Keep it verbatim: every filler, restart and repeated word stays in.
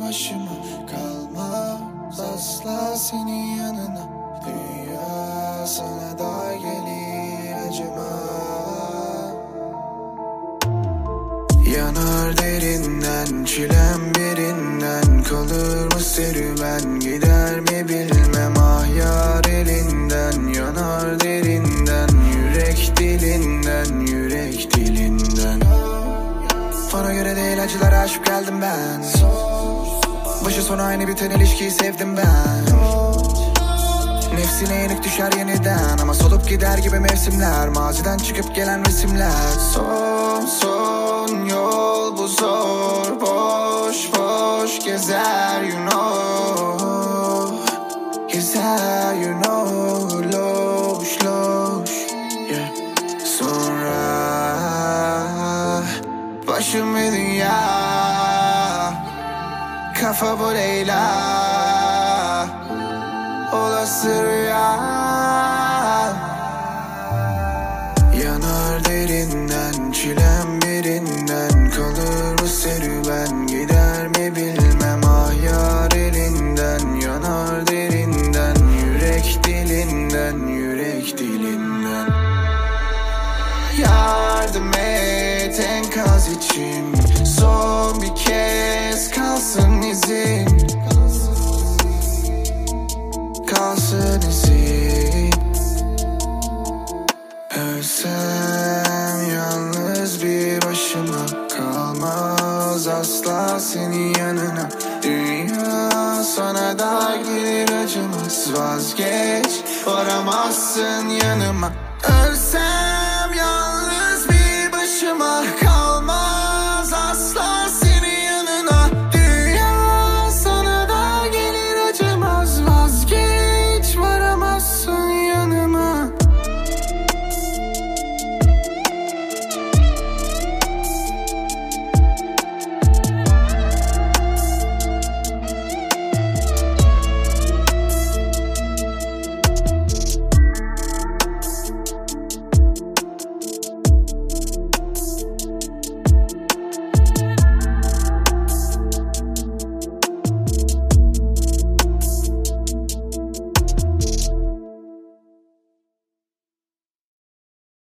başıma. Kalmaz asla senin yanına. Dünya sana da gelir acıma. Yanar derinden, çilem birinden. Kalır mı serüven, gider mi bilmem. Ah yar elinden, yanar derinden. Yürek dilinden, yürek dilinden. Bana göre değil acılara aşık geldim ben. Başı sonu aynı biten ilişkiyi sevdim ben. Nefsine yenik düşer yeniden, ama solup gider gibi mevsimler. Maziden çıkıp gelen resimler. Son son yol bu zor. Boş boş gezer you know. Gezer you know. Loş loş yeah. Sonra başım ve dünya. Kafa bu Leyla. Olası rüya. Yanar derinden, çilem birinden. Kalır mı serüven, gider mi bilmem. Ah yar elinden, yanar derinden. Yürek dilinden, yürek dilinden. Yardım et enkaz için. Son bir kez kalsın izin. Kalsın izin. Ölsem yalnız bir başıma. Kalmaz asla senin yanına. Dünya sana da gelir acımaz. Vazgeç, varamazsın yanıma. Ölsem